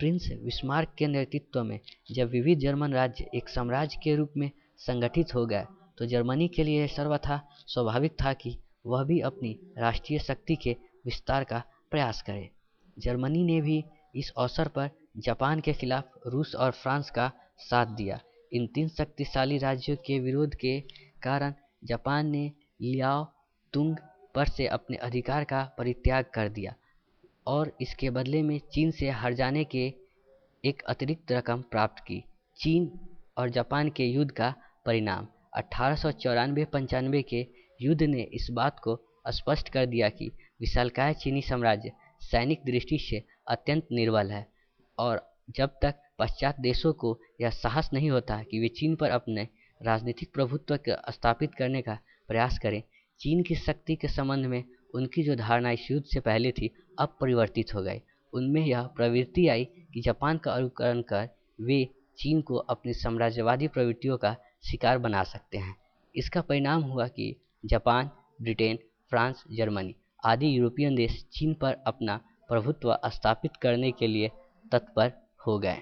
प्रिंस बिस्मार्क के नेतृत्व में जब विविध जर्मन राज्य एक साम्राज्य के रूप में संगठित हो गए तो जर्मनी के लिए सर्वथा स्वाभाविक था कि वह भी अपनी राष्ट्रीय शक्ति के विस्तार का प्रयास करे। जर्मनी ने भी इस अवसर पर जापान के खिलाफ रूस और फ्रांस का साथ दिया। इन तीन शक्तिशाली राज्यों के विरोध के कारण जापान ने लियाओ तुंग पर से अपने अधिकार का परित्याग कर दिया और इसके बदले में चीन से हार जाने के एक अतिरिक्त रकम प्राप्त की। चीन और जापान के युद्ध का परिणाम अठारह सौ चौरानवे पंचानवे के युद्ध ने इस बात को स्पष्ट कर दिया कि विशालकाय चीनी साम्राज्य सैनिक दृष्टि से अत्यंत निर्बल है और जब तक पश्चात देशों को यह साहस नहीं होता कि वे चीन पर अपने राजनीतिक प्रभुत्व को स्थापित करने का प्रयास करें, चीन की शक्ति के संबंध में उनकी जो धारणा इस युद्ध से पहले थी अब परिवर्तित हो गई। उनमें यह प्रवृत्ति आई कि जापान का अनुकरण कर वे चीन को अपनी साम्राज्यवादी प्रवृत्तियों का शिकार बना सकते हैं। इसका परिणाम हुआ कि जापान, ब्रिटेन, फ्रांस, जर्मनी आदि यूरोपियन देश चीन पर अपना प्रभुत्व स्थापित करने के लिए तत्पर हो गए।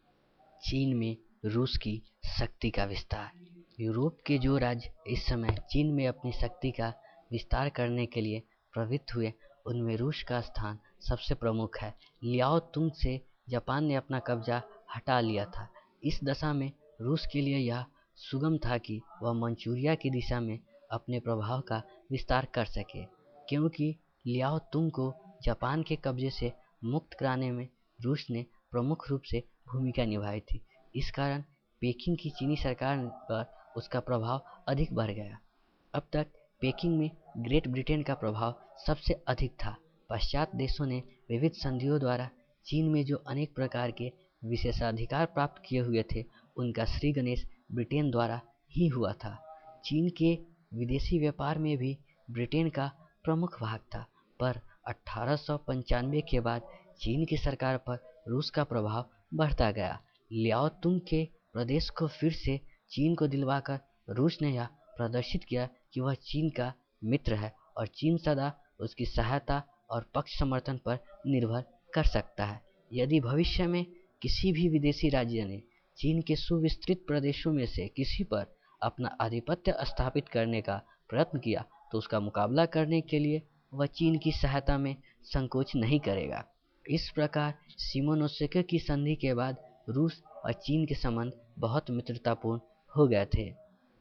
चीन में रूस की शक्ति का विस्तार। यूरोप के जो राज्य इस समय चीन में अपनी शक्ति का विस्तार करने के लिए प्रवृत्त हुए उनमें रूस का स्थान सबसे प्रमुख है। लियाओ तुंग से जापान ने अपना कब्जा हटा लिया था। इस दशा में रूस के लिए यह सुगम था कि वह मंचूरिया की दिशा में अपने प्रभाव का विस्तार कर सके, क्योंकि लियाओ तुंग को जापान के कब्जे से मुक्त कराने में रूस ने प्रमुख रूप से भूमिका निभाई थी। इस कारण पेकिंग की चीनी सरकार पर उसका प्रभाव अधिक बढ़ गया। अब तक पेकिंग में ग्रेट ब्रिटेन का प्रभाव सबसे अधिक था। पश्चात देशों ने विविध संधियों द्वारा चीन में जो अनेक प्रकार के विशेषाधिकार प्राप्त किए हुए थे उनका श्री गणेश ब्रिटेन द्वारा ही हुआ था। चीन के विदेशी व्यापार में भी ब्रिटेन का प्रमुख भाग था, पर अठारह सौ पंचानवे के बाद चीन की सरकार पर रूस का प्रभाव बढ़ता गया। लियाओ तुंग के प्रदेश को फिर से चीन को दिलवाकर रूस ने यह प्रदर्शित किया कि वह चीन का मित्र है और चीन सदा उसकी सहायता और पक्ष समर्थन पर निर्भर कर सकता है। यदि भविष्य में किसी भी विदेशी राज्य ने चीन के सुविस्तृत प्रदेशों में से किसी पर अपना आधिपत्य स्थापित करने का प्रयत्न किया तो उसका मुकाबला करने के लिए वह चीन की सहायता में संकोच नहीं करेगा। इस प्रकार शिमोनोसेकी की संधि के बाद रूस और चीन के संबंध बहुत मित्रतापूर्ण हो गए थे।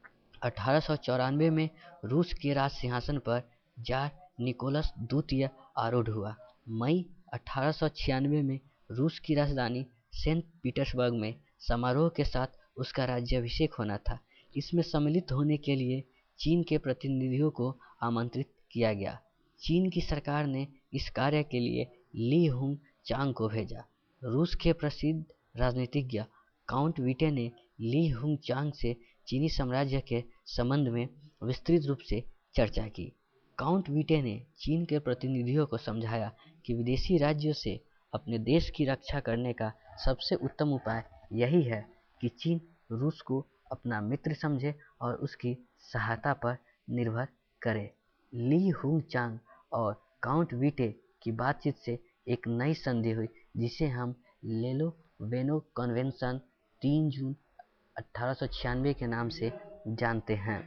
अठारह सौ चौरानवे में रूस के राज सिंहासन पर जार निकोलस द्वितीय आरूढ़ हुआ। मई अठारह सौ छियानवे में रूस की राजधानी सेंट पीटर्सबर्ग में समारोह के साथ उसका राज्याभिषेक होना था। इसमें सम्मिलित होने के लिए चीन के प्रतिनिधियों को आमंत्रित किया गया। चीन की सरकार ने इस कार्य के लिए ली हुंग चांग को भेजा। रूस के प्रसिद्ध राजनीतिज्ञ काउंट विटे ने ली हुंग चांग से चीनी साम्राज्य के संबंध में विस्तृत रूप से चर्चा की। काउंट विटे ने चीन के प्रतिनिधियों को समझाया कि विदेशी राज्यों से अपने देश की रक्षा करने का सबसे उत्तम उपाय यही है कि चीन रूस को अपना मित्र समझे और उसकी सहायता पर निर्भर करे। ली हुंग चांग और काउंट विटे की बातचीत से एक नई संधि हुई जिसे हम लेलो वेनो कन्वेंशन तीन जून अठारह सौ छियानवे के नाम से जानते हैं।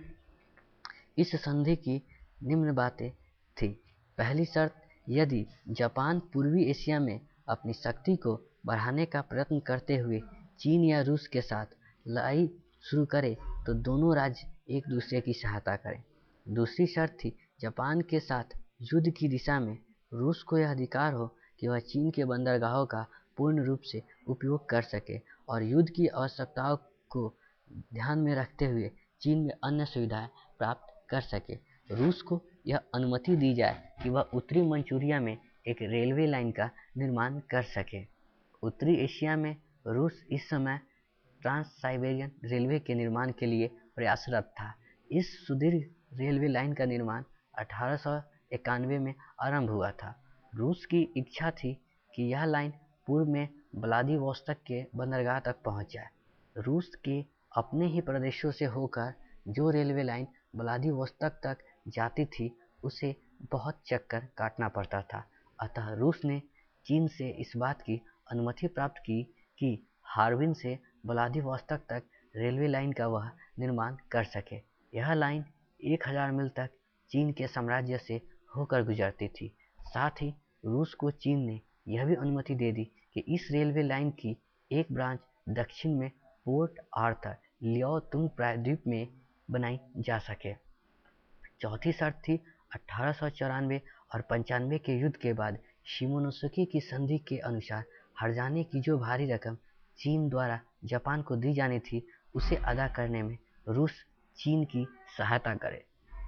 इस संधि की निम्न बातें थी। पहली शर्त, यदि जापान पूर्वी एशिया में अपनी शक्ति को बढ़ाने का प्रयत्न करते हुए चीन या रूस के साथ लड़ाई शुरू करे तो दोनों राज्य एक दूसरे की सहायता करें। दूसरी शर्त थी, जापान के साथ युद्ध की दिशा में रूस को यह अधिकार हो कि वह चीन के बंदरगाहों का पूर्ण रूप से उपयोग कर सके और युद्ध की आवश्यकताओं को ध्यान में रखते हुए चीन में अन्य सुविधाएं प्राप्त कर सके। रूस को यह अनुमति दी जाए कि वह उत्तरी मंचूरिया में एक रेलवे लाइन का निर्माण कर सके। उत्तरी एशिया में रूस इस समय ट्रांस साइबेरियन रेलवे के निर्माण के लिए प्रयासरत था। इस सुदीर्घ रेलवे लाइन का निर्माण अठारह सौ इक्यानवे में आरंभ हुआ था। रूस की इच्छा थी कि यह लाइन पूर्व में व्लादिवोस्तोक के बंदरगाह तक पहुंच जाए। रूस के अपने ही प्रदेशों से होकर जो रेलवे लाइन व्लादिवोस्तोक तक जाती थी उसे बहुत चक्कर काटना पड़ता था। अतः रूस ने चीन से इस बात की अनुमति प्राप्त की कि हार्बिन से व्लादिवोस्तोक तक रेलवे लाइन का वह निर्माण कर सके। यह लाइन एक हज़ार मील तक चीन के साम्राज्य से होकर गुजरती थी। साथ ही रूस को चीन ने यह भी अनुमति दे दी कि इस रेलवे लाइन की एक ब्रांच दक्षिण में पोर्ट आर्थर लियाओतुंग प्रायद्वीप में बनाई जा सके। चौथी शर्त थी अठारह सौ चौरानवे और पंचानवे के युद्ध के बाद शिमोनोसेकी की संधि के अनुसार हर्जाने की जो भारी रकम चीन द्वारा जापान को दी जानी थी उसे अदा करने में रूस चीन की सहायता करे।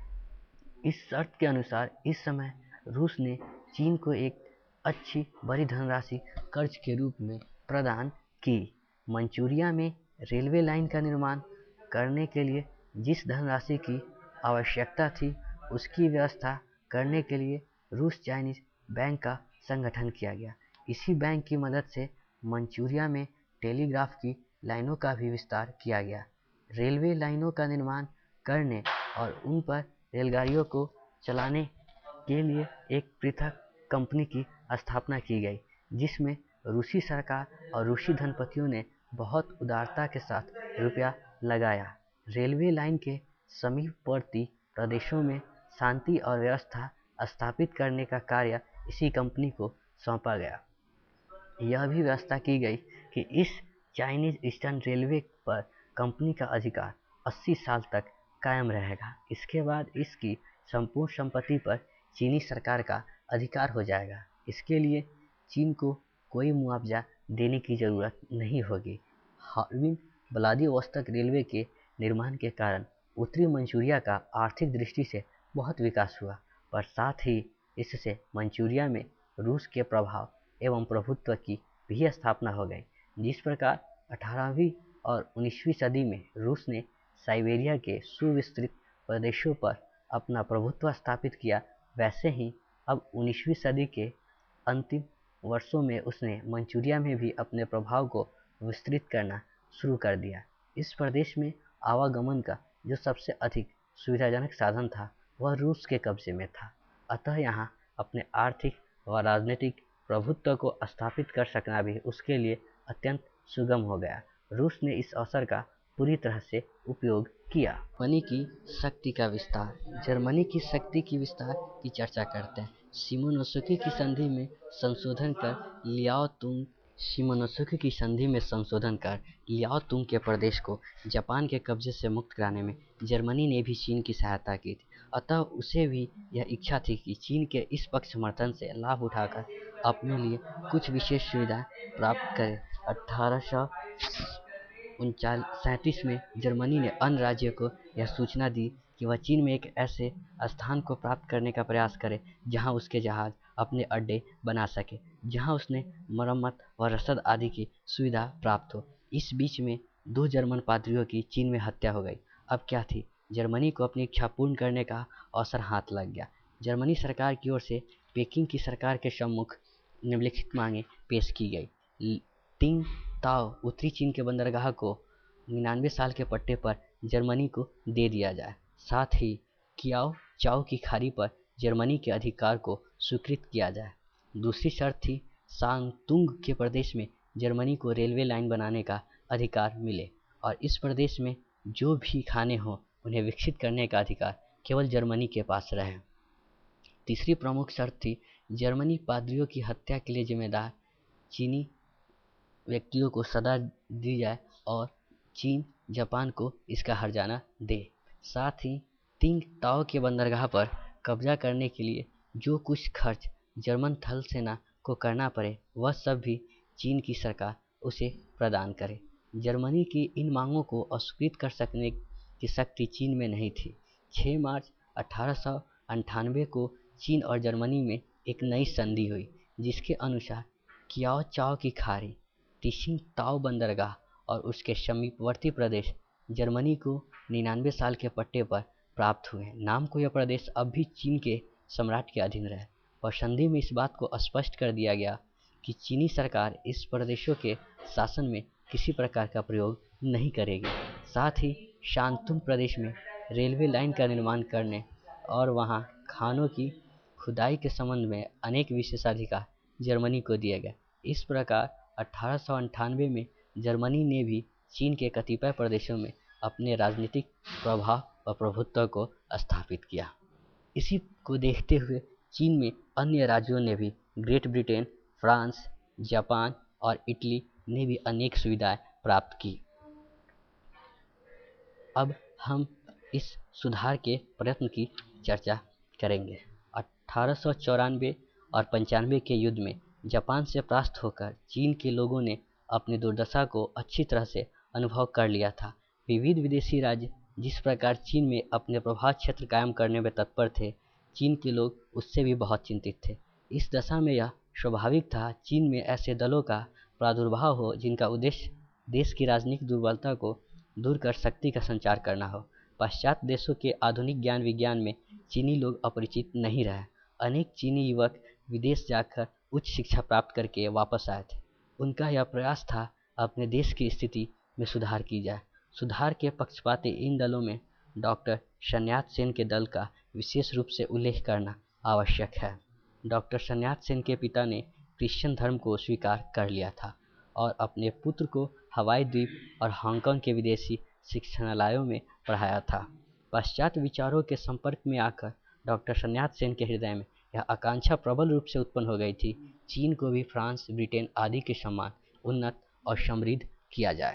इस शर्त के अनुसार इस समय रूस ने चीन को एक अच्छी बड़ी धनराशि कर्ज के रूप में प्रदान की। मंचूरिया में रेलवे लाइन का निर्माण करने के लिए जिस धनराशि की आवश्यकता थी उसकी व्यवस्था करने के लिए रूस चाइनीज बैंक का संगठन किया गया। इसी बैंक की मदद से मंचूरिया में टेलीग्राफ की लाइनों का भी विस्तार किया गया। रेलवे लाइनों का निर्माण करने और उन पर रेलगाड़ियों को चलाने के लिए एक पृथक कंपनी की स्थापना की गई, जिसमें रूसी सरकार और रूसी धनपतियों ने बहुत उदारता के साथ रुपया लगाया। रेलवे लाइन के समीपवर्ती प्रदेशों में शांति और व्यवस्था स्थापित करने का कार्य इसी कंपनी को सौंपा गया। यह भी व्यवस्था की गई कि इस चाइनीज ईस्टर्न रेलवे पर कंपनी का अधिकार अस्सी साल तक कायम रहेगा। इसके बाद इसकी संपूर्ण संपत्ति पर चीनी सरकार का अधिकार हो जाएगा। इसके लिए चीन को कोई मुआवजा देने की जरूरत नहीं होगी। हार्बिन व्लादिवोस्तोक रेलवे के निर्माण के कारण उत्तरी मंचूरिया का आर्थिक दृष्टि से बहुत विकास हुआ, पर साथ ही इससे मंचूरिया में रूस के प्रभाव एवं प्रभुत्व की भी स्थापना हो गई। जिस प्रकार अठारहवीं और उन्नीसवीं सदी में रूस ने साइबेरिया के सुविस्तृत प्रदेशों पर अपना प्रभुत्व स्थापित किया, वैसे ही अब उन्नीसवीं सदी के अंतिम वर्षों में उसने मंचूरिया में भी अपने प्रभाव को विस्तृत करना शुरू कर दिया। इस प्रदेश में आवागमन का जो सबसे अधिक सुविधाजनक साधन था वह रूस के कब्जे में था, अतः यहाँ अपने आर्थिक व राजनीतिक प्रभुत्व को स्थापित कर सकना भी उसके लिए अत्यंत सुगम हो गया। रूस ने इस अवसर का पूरी तरह से उपयोग किया। जर्मनी की शक्ति का विस्तार। जर्मनी की शक्ति की विस्तार की चर्चा करते हैं। शिमोनोसेकी की संधि में संशोधन कर लियाओतुंग शिमोनोसेकी की संधि में संशोधन कर लियाओतुंग के प्रदेश को जापान के कब्जे से मुक्त कराने में जर्मनी ने भी चीन की सहायता की थी, अतः उसे भी यह इच्छा थी कि चीन के इस पक्ष समर्थन से लाभ उठाकर अपने लिए कुछ विशेष सुविधाएं प्राप्त करे। अठारह सौ उनचालीस सैंतीस में जर्मनी ने अन्य राज्यों को यह सूचना दी कि वह चीन में एक ऐसे स्थान को प्राप्त करने का प्रयास करे जहां उसके जहाज अपने अड्डे बना सके, जहां उसने मरम्मत व रसद आदि की सुविधा प्राप्त हो। इस बीच में दो जर्मन पादरियों की चीन में हत्या हो गई। अब क्या थी, जर्मनी को अपनी इच्छा पूर्ण करने का अवसर हाथ लग गया। जर्मनी सरकार की ओर से पेकिंग की सरकार के सम्मुख निम्नलिखित मांगे पेश की गई। तिंग ताओ उत्तरी चीन के बंदरगाह को निन्यानवे साल के पट्टे पर जर्मनी को दे दिया जाए। साथ ही कियाओ चाओ की खाड़ी पर जर्मनी के अधिकार को स्वीकृत किया जाए। दूसरी शर्त थी शांगतुंग के प्रदेश में जर्मनी को रेलवे लाइन बनाने का अधिकार मिले और इस प्रदेश में जो भी खाने हों उन्हें विकसित करने का अधिकार केवल जर्मनी के पास रहे। तीसरी प्रमुख शर्त थी जर्मनी पादरियों की हत्या के लिए जिम्मेदार चीनी व्यक्तियों को सजा दी जाए और चीन जापान को इसका हर्जाना दे। साथ ही तिंग ताओ के बंदरगाह पर कब्जा करने के लिए जो कुछ खर्च जर्मन थल सेना को करना पड़े वह सब भी चीन की सरकार उसे प्रदान करे। जर्मनी की इन मांगों को अस्वीकृत कर सकने की शक्ति चीन में नहीं थी। छह मार्च अठारह सौ अंठानवे को चीन और जर्मनी में एक नई संधि हुई, जिसके अनुसार कियाओ चाओ की खाड़ी, तिसिंग ताओ बंदरगाह और उसके समीपवर्ती प्रदेश जर्मनी को निन्यानवे साल के पट्टे पर प्राप्त हुए। नाम को यह प्रदेश अब भी चीन के सम्राट के अधीन रहे, और संधि में इस बात को स्पष्ट कर दिया गया कि चीनी सरकार इस प्रदेशों के शासन में किसी प्रकार का प्रयोग नहीं करेगी। साथ ही शांगतुंग प्रदेश में रेलवे लाइन का निर्माण करने और वहां खानों की खुदाई के संबंध में अनेक विशेषाधिकार जर्मनी को दिया गया। इस प्रकार अठारह सौ अंठानवे में जर्मनी ने भी चीन के कतिपय प्रदेशों में अपने राजनीतिक प्रभाव व प्रभुत्व को स्थापित किया। इसी को देखते हुए चीन में अन्य राज्यों ने भी ग्रेट ब्रिटेन, फ्रांस, जापान और इटली ने भी अनेक सुविधाएं प्राप्त की। अब हम इस सुधार के प्रयत्न की चर्चा करेंगे। अठारह सौ चौरानवे और पंचानवे के युद्ध में जापान से परास्त होकर चीन के लोगों ने अपनी दुर्दशा को अच्छी तरह से अनुभव कर लिया था। विविध विदेशी राज्य जिस प्रकार चीन में अपने प्रभाव क्षेत्र कायम करने में तत्पर थे, चीन के लोग उससे भी बहुत चिंतित थे। इस दशा में यह स्वाभाविक था चीन में ऐसे दलों का प्रादुर्भाव हो जिनका उद्देश्य देश की राजनीतिक दुर्बलता को दूर कर शक्ति का संचार करना हो। पाश्चात्य देशों के आधुनिक ज्ञान विज्ञान में चीनी लोग अपरिचित नहीं रहे। अनेक चीनी युवक विदेश जाकर उच्च शिक्षा प्राप्त करके वापस आए थे। उनका यह प्रयास था अपने देश की स्थिति में सुधार की जाए। सुधार के पक्षपाती इन दलों में डॉक्टर सन्यात सेन के दल का विशेष रूप से उल्लेख करना आवश्यक है। डॉक्टर सन्यात सेन के पिता ने क्रिश्चियन धर्म को स्वीकार कर लिया था और अपने पुत्र को हवाई द्वीप और हांगकांग के विदेशी शिक्षणालयों में पढ़ाया था। पाश्चात्य विचारों के संपर्क में आकर डॉक्टर सन्यात सेन के हृदय में यह आकांक्षा प्रबल रूप से उत्पन्न हो गई थी, चीन को भी फ्रांस, ब्रिटेन आदि के समान उन्नत और समृद्ध किया जाए।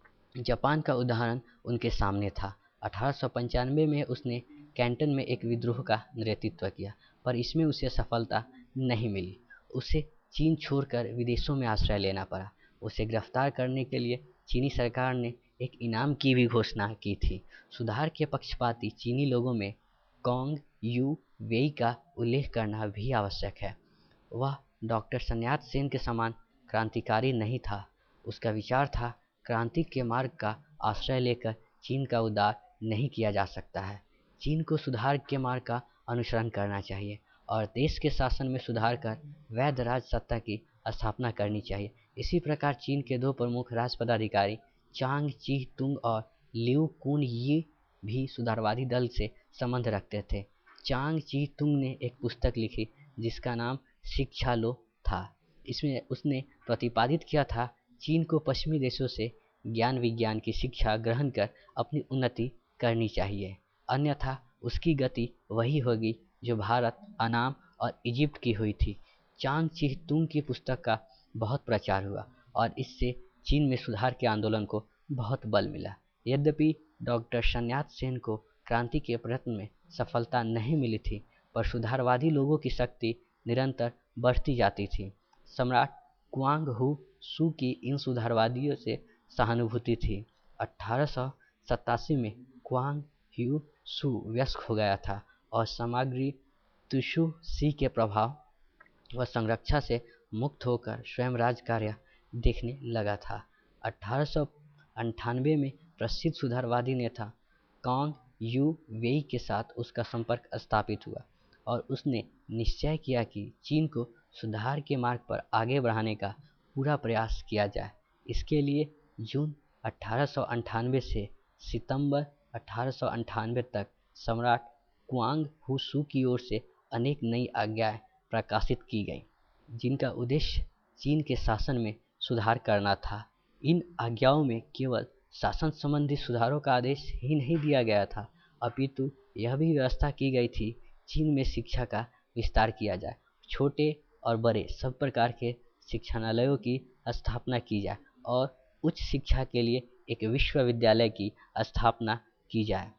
जापान का उदाहरण उनके सामने था। अठारह सौ पंचानवे में उसने कैंटन में एक विद्रोह का नेतृत्व किया, पर इसमें उसे सफलता नहीं मिली। उसे चीन छोड़कर विदेशों में आश्रय लेना पड़ा। उसे गिरफ्तार करने के लिए चीनी सरकार ने एक इनाम की भी घोषणा की थी। सुधार के पक्षपाती चीनी लोगों में कॉन्ग यू वेई का उल्लेख करना भी आवश्यक है। वह डॉक्टर सन्यात सेन के समान क्रांतिकारी नहीं था। उसका विचार था क्रांति के मार्ग का आश्रय लेकर चीन का उद्धार नहीं किया जा सकता है। चीन को सुधार के मार्ग का अनुसरण करना चाहिए और देश के शासन में सुधार कर वैध राज सत्ता की स्थापना करनी चाहिए। इसी प्रकार चीन के दो प्रमुख राज पदाधिकारी चांग ची तुंग और लिउ कुन यी भी सुधारवादी दल से संबंध रखते थे। चांग ची तुंग ने एक पुस्तक लिखी जिसका नाम शिक्षा लो था। इसमें उसने प्रतिपादित किया था चीन को पश्चिमी देशों से ज्ञान विज्ञान की शिक्षा ग्रहण कर अपनी उन्नति करनी चाहिए, अन्यथा उसकी गति वही होगी जो भारत, अनाम और इजिप्ट की हुई थी। चांग ची तुंग की पुस्तक का बहुत प्रचार हुआ और इससे चीन में सुधार के आंदोलन को बहुत बल मिला। यद्यपि डॉक्टर सन्यात सेन को क्रांति के प्रयत्न में सफलता नहीं मिली थी, पर सुधारवादी लोगों की शक्ति निरंतर बढ़ती जाती थी। सम्राट क्वांग हू सू की इन सुधारवादियों से सहानुभूति थी। अठारह सौ सतासी में क्वांग हू सू वयस्क हो गया था और सामग्री तुशु सी के प्रभाव व संरक्षा से मुक्त होकर स्वयं राज कार्य देखने लगा था। अठारह सौ अंठानवे में प्रसिद्ध सुधारवादी नेता कॉन्ग यू वेई के साथ उसका संपर्क स्थापित हुआ और उसने निश्चय किया कि चीन को सुधार के मार्ग पर आगे बढ़ाने का पूरा प्रयास किया जाए। इसके लिए जून अठारह सौ अंठानवे से सितंबर अठारह सौ अंठानवे तक सम्राट क्वांग हू सू की ओर से अनेक नई आज्ञाएं प्रकाशित की गईं, जिनका उद्देश्य चीन के शासन में सुधार करना था। इन आज्ञाओं में केवल शासन संबंधी सुधारों का आदेश ही नहीं दिया गया था, अपितु यह भी व्यवस्था की गई थी चीन में शिक्षा का विस्तार किया जाए, छोटे और बड़े सब प्रकार के शिक्षणालयों की स्थापना की जाए और उच्च शिक्षा के लिए एक विश्वविद्यालय की स्थापना की जाए।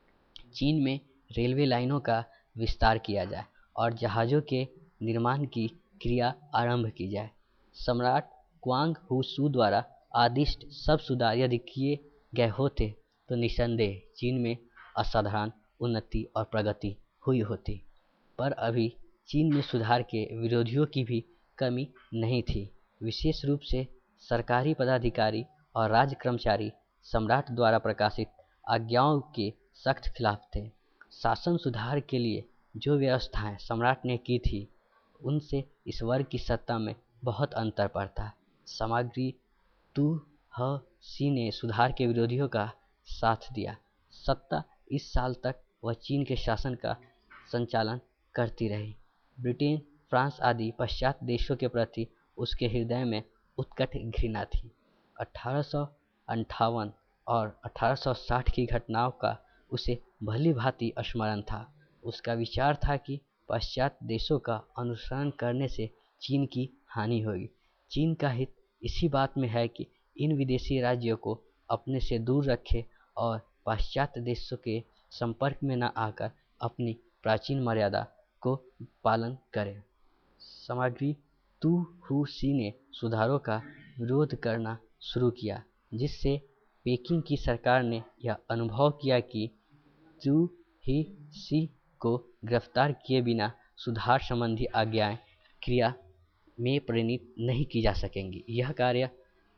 चीन में रेलवे लाइनों का विस्तार किया जाए और जहाज़ों के निर्माण की क्रिया आरंभ की जाए। सम्राट क्वांग हू सू द्वारा आदिष्ट सब सुधार यदि किए गए होते तो निसंदेह चीन में असाधारण उन्नति और प्रगति हुई होती। पर अभी चीन में सुधार के विरोधियों की भी कमी नहीं थी। विशेष रूप से सरकारी पदाधिकारी और राज्य कर्मचारी सम्राट द्वारा प्रकाशित आज्ञाओं के सख्त खिलाफ थे। शासन सुधार के लिए जो व्यवस्थाएं सम्राट ने की थी उनसे इस वर्ग की सत्ता में बहुत अंतर पड़ता। सामग्री तू ह सी ने सुधार के विरोधियों का साथ दिया। सत्ता इस साल तक वह चीन के शासन का संचालन करती रही। ब्रिटेन, फ्रांस आदि पश्चात देशों के प्रति उसके हृदय में उत्कट घृणा थी। अठारह सौ अंठावन और अठारह सौ साठ की घटनाओं का उसे भली भांति स्मरण था। उसका विचार था कि पाश्चात्य देशों का अनुसरण करने से चीन की हानि होगी। चीन का हित इसी बात में है कि इन विदेशी राज्यों को अपने से दूर रखे और पाश्चात्य देशों के संपर्क में न आकर अपनी प्राचीन मर्यादा को पालन करे। सामग्री तू हु सी ने सुधारों का विरोध करना शुरू किया, जिससे पेकिंग की सरकार ने यह अनुभव किया कि तू ही सी को गिरफ्तार किए बिना सुधार संबंधी आज्ञाएं क्रिया में परिणत नहीं की जा सकेंगी। यह कार्य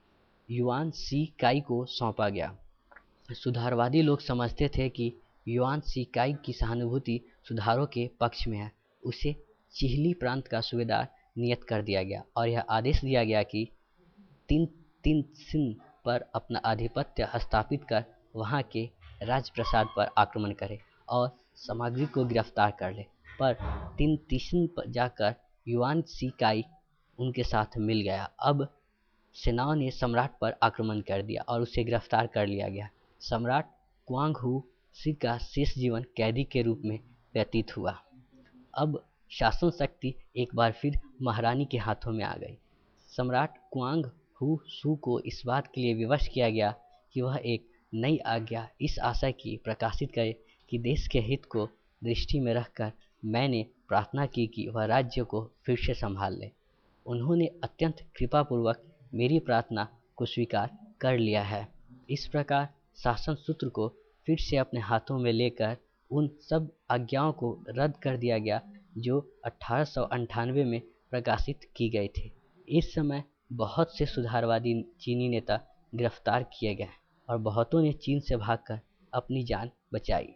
युआन शी काई को सौंपा गया। सुधारवादी लोग समझते थे कि युआन शी काई की सहानुभूति सुधारों के पक्ष में है। उसे चिहली प्रांत का सूबेदार नियत कर दिया गया और यह आदेश दिया गया कि तीन तीन सिन पर अपना आधिपत्य स्थापित कर वहां के राजप्रसाद पर आक्रमण करे और सामग्री को गिरफ्तार कर ले। पर तीन तीसिन पर जाकर युआन शी काई उनके साथ मिल गया। अब सेनाओं ने सम्राट पर आक्रमण कर दिया और उसे गिरफ्तार कर लिया गया। सम्राट क्वांग हु सी का शेष जीवन कैदी के रूप में व्यतीत हुआ। अब शासन शक्ति एक बार फिर महारानी के हाथों में आ गई। सम्राट क्वांग हु सू को इस बात के लिए विवश किया गया कि वह एक नई आज्ञा इस आशय की प्रकाशित करे कि देश के हित को दृष्टि में रखकर मैंने प्रार्थना की कि वह राज्य को फिर से संभाल ले। उन्होंने अत्यंत कृपापूर्वक मेरी प्रार्थना को स्वीकार कर लिया है। इस प्रकार शासन सूत्र को फिर से अपने हाथों में लेकर उन सब आज्ञाओं को रद्द कर दिया गया जो अठारह सौ अंठानवे में प्रकाशित की गई थी। इस समय बहुत से सुधारवादी चीनी नेता गिरफ्तार किए गए और बहुतों ने चीन से भागकर अपनी जान बचाई।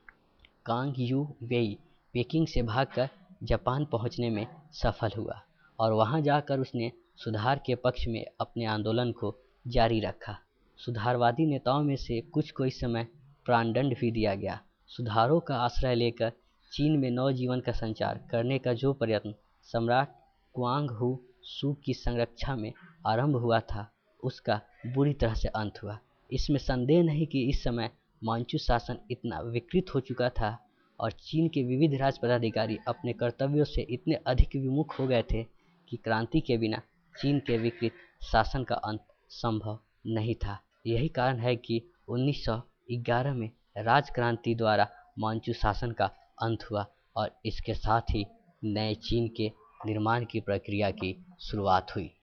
कांग यू वेई पेकिंग से भागकर जापान पहुंचने में सफल हुआ और वहां जाकर उसने सुधार के पक्ष में अपने आंदोलन को जारी रखा। सुधारवादी नेताओं में से कुछ को इस समय प्राणदंड भी दिया गया। सुधारों का आश्रय लेकर चीन में नवजीवन का संचार करने का जो प्रयत्न सम्राट क्वांग हु सू की संरक्षा में आरंभ हुआ था, उसका बुरी तरह से अंत हुआ। इसमें संदेह नहीं कि इस समय मांचू शासन इतना विकृत हो चुका था और चीन के विविध राज पदाधिकारी अपने कर्तव्यों से इतने अधिक विमुख हो गए थे कि क्रांति के बिना चीन के विकृत शासन का अंत संभव नहीं था। यही कारण है कि उन्नीस सौ ग्यारह में राजक्रांति द्वारा मांचू शासन का अंत हुआ और इसके साथ ही नए चीन के निर्माण की प्रक्रिया की शुरुआत हुई।